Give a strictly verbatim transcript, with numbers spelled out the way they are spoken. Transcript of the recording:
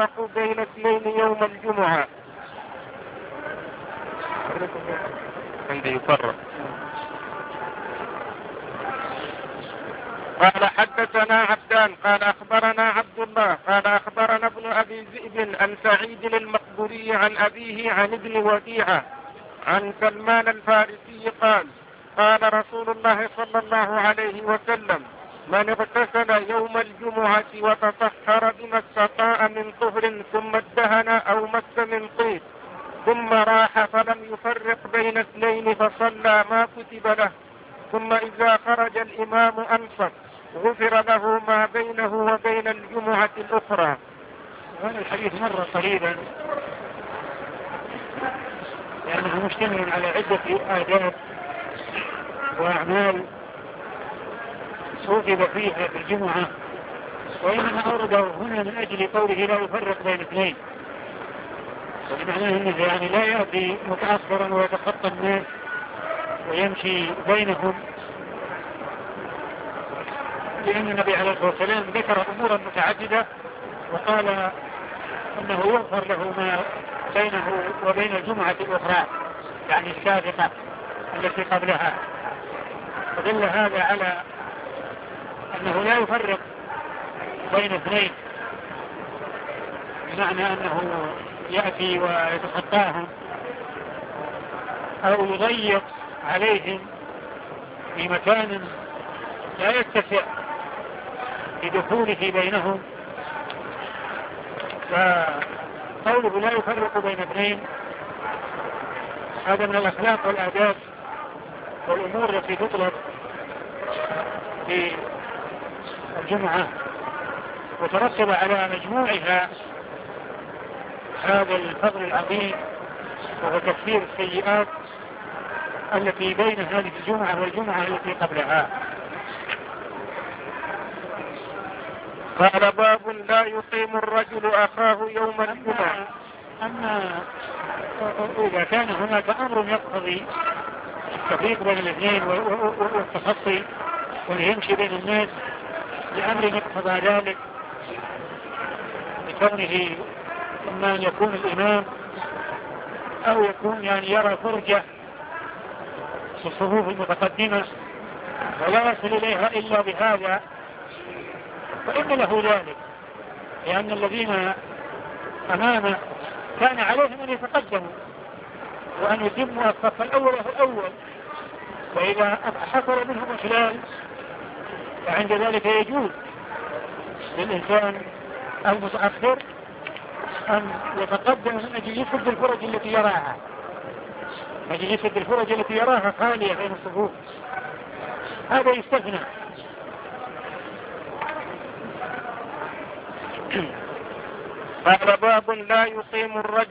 يفرق بين اثنين يوم الجمعة. عندي يفرق. قال حدثنا عبدان قال أخبرنا عبد الله قال أخبرنا ابن أبي ذئب عن سعيد المقبوري عن أبيه عن ابن وديعة عن سلمان الفارسي قال قال رسول الله صلى الله عليه وسلم من اغتسل يوم الجمعة وتطهر بما استطاع من طهر ثم ادهن أو مس من طيب ثم راح فلم يفرق بين اثنين فصلى ما كتب له ثم إذا خرج الإمام أنصت غفر له ما بينه وبين الجمعة الأخرى. هذا الحديث مر قريبا لأنه مشتمل على عدة آداب وأعمال صوتب فيها في الجمعة، وإنما أورده هنا من أجل قوله لا يفرق بين اثنين، ومعناه أنه يعني لا يأتي متأخرا ويتخطى الناس ويمشي بينهم، لأن النبي عليه الصلاة والسلام ذكر أمورا متعددة وقال أنه يغفر له ما بينه وبين الجمعة الأخرى يعني السابقة التي قبلها، فدل هذا على أنه لا يفرق بين اثنين، بمعنى أنه يأتي ويتخطاهم أو يضيق عليهم في مكان لا يتسع لدخوله بينهم. فقوله لا يفرق بين اثنين هذا من الأخلاق والآداب والأمور التي تطلب في الجمعة، وترتب على مجموعها هذا الفضل العظيم وهو تكفير السيئات التي بين هذه الجمعة والجمعة التي قبلها. قال باب لا يقيم الرجل أخاه يوم الجمعة. أما إذا كان هناك أمر يقتضي التفريق بين الاثنين والتخطي ويمشي بين الناس لأمر يقتضى ذلك بكونه إما أن يكون الإمام أو يكون يعني يرى فرجة في الصفوف المتقدمة ولا يصل إليها إلا بهذا فإن له ذلك، لأن الذين أمامه كان عليهم أن يتقدموا وأن يتموا الصف الأول الأول، فإذا حصل منهم إخلال فعند ذلك يجوز للإنسان المتأخر أن يتقدم من أجل يسد الفرج التي يراها أجل يسد الفرج التي يراها خالية بين الصفوف، هذا يستثنى. قال باب لا يقيم الرجل